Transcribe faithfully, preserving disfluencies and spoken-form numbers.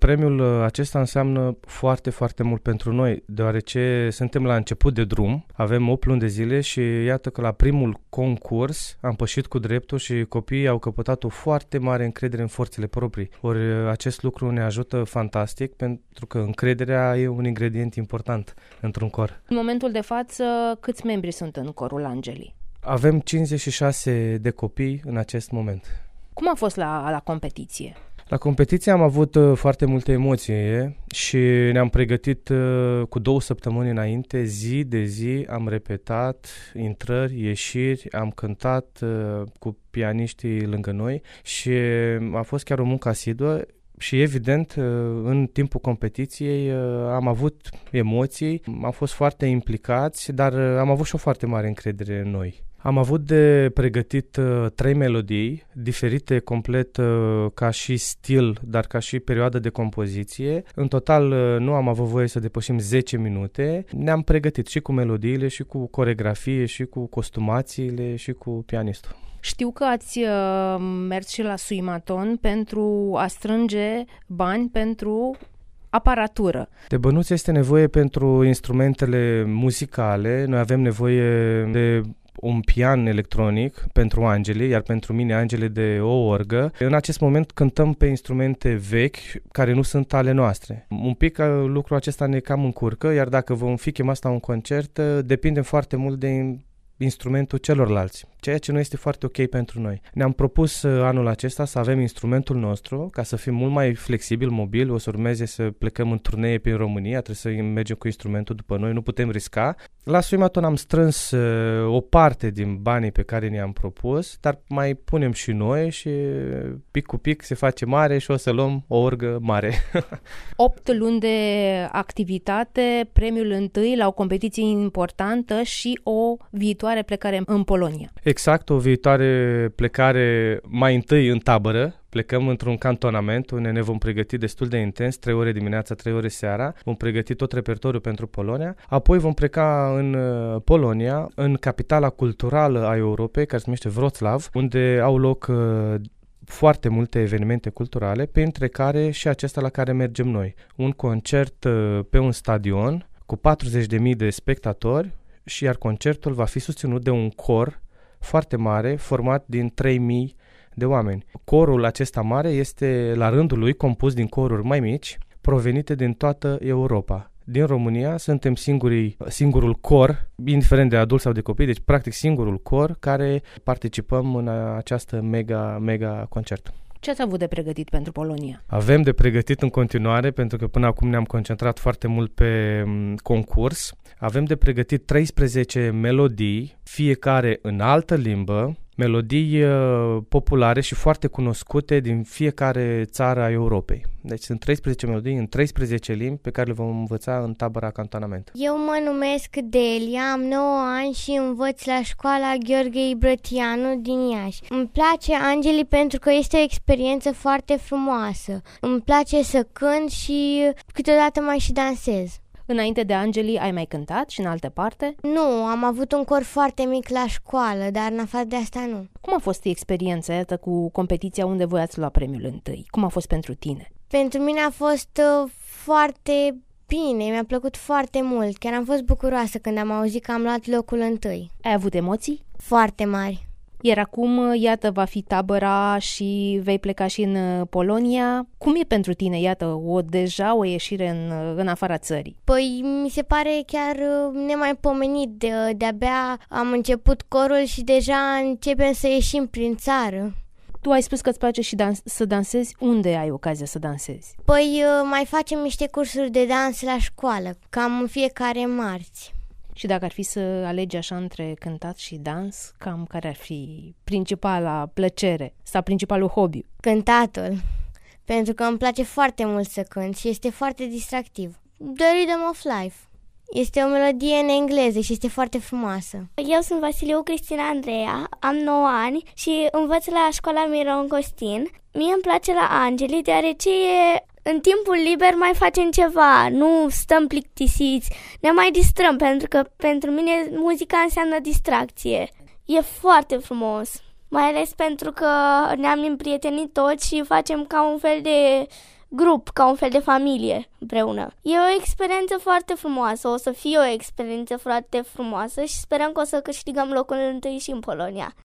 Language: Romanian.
premiul acesta înseamnă foarte, foarte mult pentru noi, deoarece suntem la început de drum, avem opt luni de zile și iată că la primul concurs am pășit cu dreptul și copiii au căpătat o foarte mare încredere în forțele proprii. Ori acest lucru ne ajută fantastic pentru că încrederea e un ingredient important într-un cor. În momentul de față, câți membri sunt în corul Angelii? Avem cincizeci și șase de copii în acest moment. Cum a fost la, la competiție? La competiție am avut uh, foarte multe emoții și ne-am pregătit uh, cu două săptămâni înainte, zi de zi am repetat intrări, ieșiri, am cântat uh, cu pianiștii lângă noi și a fost chiar o muncă asiduă. Și evident, în timpul competiției am avut emoții, am fost foarte implicați, dar am avut și o foarte mare încredere în noi. Am avut de pregătit uh, trei melodii, diferite complet uh, ca și stil, dar ca și perioadă de compoziție. În total uh, nu am avut voie să depășim zece minute. Ne-am pregătit și cu melodiile, și cu coregrafie, și cu costumațiile, și cu pianistul. Știu că ați uh, mers și la Suimaton pentru a strânge bani pentru aparatură. De bănuți este nevoie pentru instrumentele muzicale. Noi avem nevoie de un pian electronic pentru Angeli, iar pentru mine Angeli de o orgă. În acest moment cântăm pe instrumente vechi care nu sunt ale noastre. Un pic lucrul acesta ne cam încurcă, iar dacă vom fi chemați la un concert, depindem foarte mult de instrumentul celorlalți, ceea ce nu este foarte ok pentru noi. Ne-am propus anul acesta să avem instrumentul nostru, ca să fim mult mai flexibil, mobil. O să urmeze să plecăm în turnee prin România, trebuie să mergem cu instrumentul după noi, nu putem risca. La Suimaton am strâns uh, o parte din banii pe care ne-am propus, dar mai punem și noi și pic cu pic se face mare și o să luăm o orgă mare. opt luni de activitate, premiul întâi la o competiție importantă și o viitoare plecare în Polonia. Exact, o viitoare plecare mai întâi în tabără. Plecăm într-un cantonament unde ne vom pregăti destul de intens, trei ore dimineața, trei ore seara. Vom pregăti tot repertoriul pentru Polonia. Apoi vom pleca în Polonia, în capitala culturală a Europei, care se numește Wrocław, unde au loc uh, foarte multe evenimente culturale, printre care și acesta la care mergem noi. Un concert uh, pe un stadion cu patruzeci de mii de spectatori, și iar concertul va fi susținut de un cor foarte mare, format din trei mii de oameni. Corul acesta mare este la rândul lui compus din coruri mai mici, provenite din toată Europa. Din România suntem singurii, singurul cor, indiferent de adulți sau de copii, deci practic singurul cor care participăm în această mega, mega concert. Ce ați avut de pregătit pentru Polonia? Avem de pregătit în continuare, pentru că până acum ne-am concentrat foarte mult pe concurs. Avem de pregătit treisprezece melodii, fiecare în altă limbă, melodii uh, populare și foarte cunoscute din fiecare țară a Europei. Deci sunt treisprezece melodii în treisprezece limbi pe care le vom învăța în tabăra cantonament. Eu mă numesc Delia, am nouă ani și învăț la școala Gheorghe Ibrătianu din Iași. Îmi place Angeli pentru că este o experiență foarte frumoasă. Îmi place să cânt și câteodată mai și dansez. Înainte de Angeli ai mai cântat și în alte parte? Nu, am avut un cor foarte mic la școală, dar în afară de asta nu. Cum a fost experiența iată cu competiția unde voi ați luat premiul întâi? Cum a fost pentru tine? Pentru mine a fost uh, foarte bine, mi-a plăcut foarte mult. Chiar am fost bucuroasă când am auzit că am luat locul întâi. Ai avut emoții? Foarte mari. Iar acum, iată, va fi tabăra și vei pleca și în Polonia. Cum e pentru tine, iată, o deja o ieșire în, în afara țării? Păi, mi se pare chiar nemaipomenit. De, de-abia am început corul și deja începem să ieșim prin țară. Tu ai spus că îți place și dans- să dansezi. Unde ai ocazia să dansezi? Păi, mai facem niște cursuri de dans la școală, cam în fiecare marți. Și dacă ar fi să alegi așa între cântat și dans, cam care ar fi principala plăcere sau principalul hobby? Cântatul, pentru că îmi place foarte mult să cânt și este foarte distractiv. The Rhythm of Life. Este o melodie în engleză și este foarte frumoasă. Eu sunt Vasiliu Cristina Andreea, am nouă ani și învăț la școala Miron Costin. Mie îmi place la Angeli deoarece e... În timpul liber mai facem ceva, nu stăm plictisiți, ne mai distrăm, pentru că pentru mine muzica înseamnă distracție. E foarte frumos, mai ales pentru că ne-am împrietenit toți și facem ca un fel de grup, ca un fel de familie împreună. E o experiență foarte frumoasă, o să fie o experiență foarte frumoasă și sperăm că o să câștigăm locul întâi și în Polonia.